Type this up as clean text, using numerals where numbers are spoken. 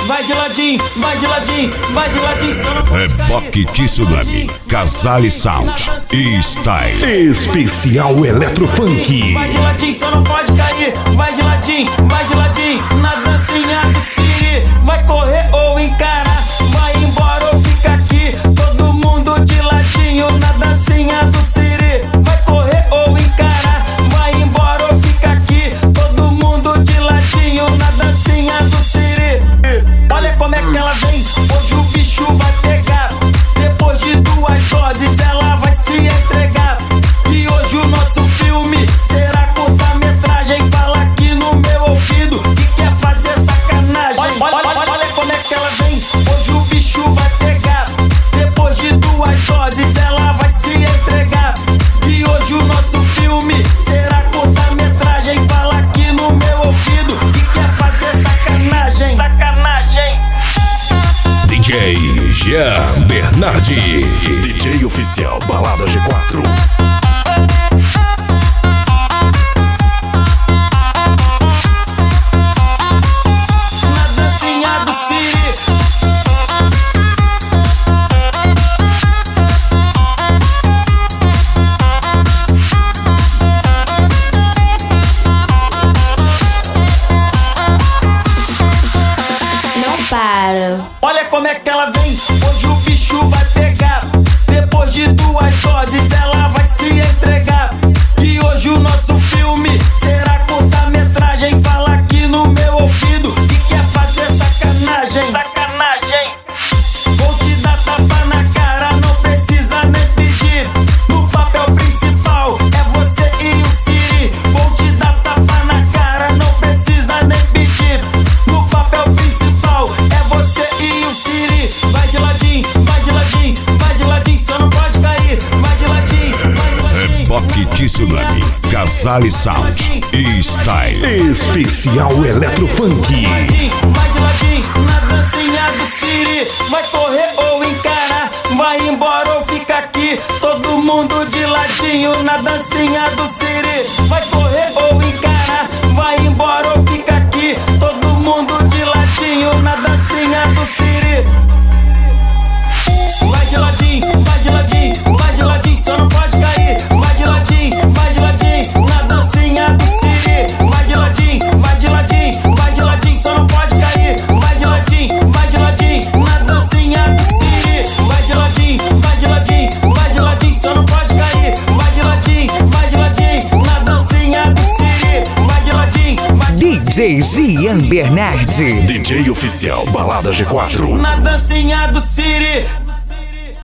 vai de ladinho, vai de ladinho, vai de ladinho. Reboque Tsunami, Casale Sound e Style. Especial Eletrofunk. Vai de ladinho, só não pode cair. Vai de ladinho, na dancinha do Siri. Vai correr ou encarar, vai embora ou fica aqui. Todo mundo de ladinho na dancinha do Siri. Vai correr ou encarar, vai embora ou fica aqui. Todo mundo de ladinho na dancinha do Siri. Olha como é que ela vem, hoje o bicho vai pegar. Depois de 2 doses ela vai se entregar. E hoje o nosso filme será curta-metragem. Fala aqui no meu ouvido que quer fazer sacanagem. Olha como é que ela vem, hoje o bicho vai pegar. Depois de 2 doses ela vai se entregar. E hoje o nosso filme será curta-metragem. Fala aqui no meu ouvido que quer fazer sacanagem. DJ Jean Bernardi, DJ oficial Balada G4. Olha como é que ela vem, hoje o bicho vai pegar. Depois de 2 doses ela vai se entregar. E hoje o nosso filme será curta-metragem. Fala aqui no meu ouvido que quer fazer sacanagem. Vou te dar tapa na cara, não precisa nem pedir. No papel principal é você e o Siri. Vou te dar tapa na cara, não precisa nem pedir. No papel principal é você e o Siri. Vai de ladinho, só não pode cair. Vai de ladinho. Reboque Tsunami, Casale Sound e Style. Especial Eletrofunk. Vai de ladinho, na dancinha do Siri. Vai correr ou encarar, vai embora ou fica aqui. Todo mundo de ladinho na dancinha do Siri. Vai correr ou encarar, vai embora ou fica aqui. Todo mundo de ladinho na dancinha do Siri. Vai de ladinho, só não pode cair. Vai de ladinho, na dancinha do Siri. Vai de ladinho, só não pode cair. Vai de ladinho, na dancinha do Siri. Vai de ladinho, só não pode cair. Vai de ladinho, na dancinha do Siri. Vai de ladinho, DJ Jean Bernardi, DJ oficial Balada G4. na dancinha do Siri.